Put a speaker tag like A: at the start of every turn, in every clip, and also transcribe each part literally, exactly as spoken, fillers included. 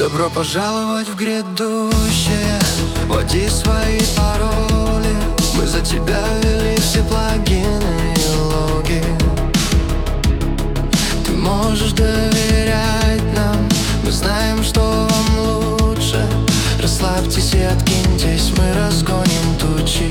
A: Добро пожаловать в грядущее. Вводи свои пароли. Мы за тебя ввели все плагины и логи. Ты можешь доверять нам. Мы знаем, что вам лучше. Расслабьтесь и откиньтесь, мы разгоним тучи.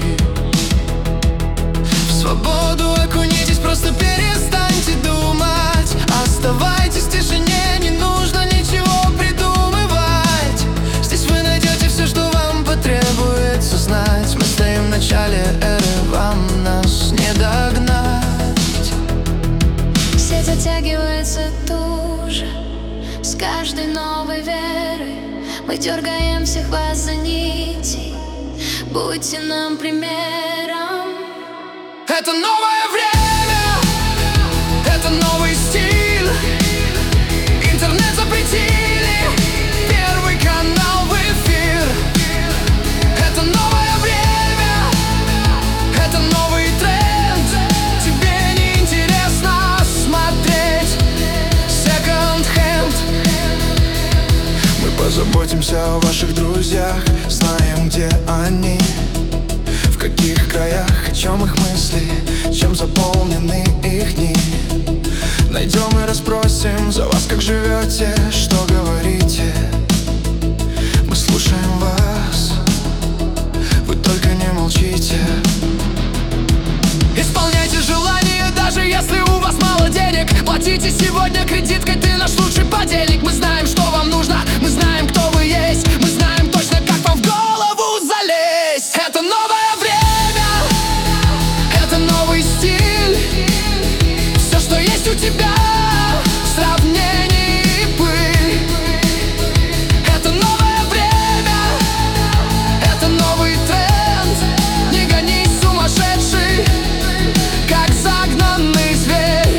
A: В свободу окунитесь, просто перестаньте думать. Оставайтесь в тишине, не нужно ничего придумывать. Здесь вы найдете все, что вам потребуется знать. Мы стоим в начале эры, вам нас не догнать.
B: Сеть затягивается туже с каждой новой верой. Мы дергаем всех вас за нити. Будьте нам примером.
A: Это новое время, это новый стиль. Интернет запретили, первый канал в эфир. Это новое время, это новый тренд. Тебе не интересно смотреть секонд-хенд. Мы позаботимся о ваших друзьях, знаем, где они, в каких краях, о чем их мысли, чем заполнены их дни. Найдем и расспросим за вас, как живете, что говорите. Мы слушаем вас, вы только не молчите. Исполняйте желания, даже если у вас мало денег. Платите сегодня кредиткой, ты наш лучший подельник. Мы знаем, что вам нужно, мы знаем, кто вы есть. Мы знаем точно, как вам в голову залезть. Это новое время, это новый стиль. Все, что есть у тебя, сравнение и пыль. Это новое время, это новый тренд. Не гонись, сумасшедший, как загнанный зверь.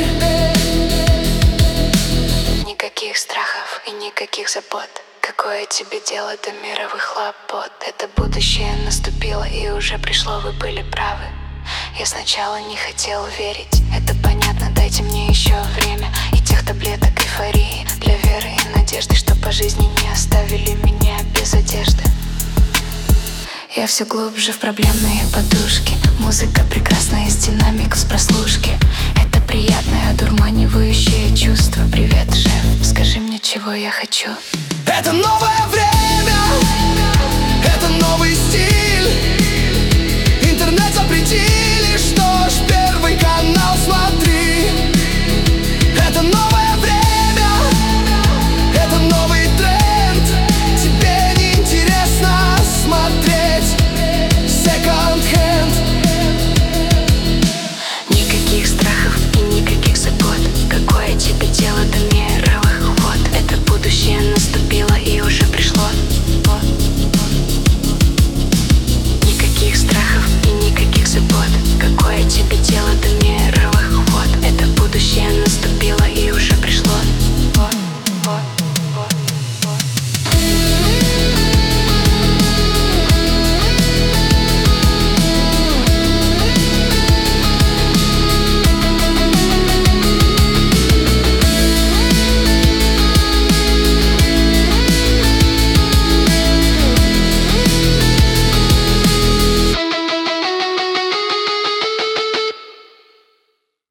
B: Никаких страхов и никаких забот. Какое тебе дело до мировых хлопот? Это будущее наступило и уже пришло, вы были правы. Я сначала не хотел верить, это понятно, дайте мне еще время. И тех таблеток эйфории для веры и надежды, что по жизни не оставили меня без одежды. Я все глубже в проблемные подушки. Музыка прекрасная из динамик с прослушки. Это приятное, одурманивающее чувство. Привет, шеф, скажи мне, чего я хочу.
A: Это новое время, это новый стиль. Интернет запретил.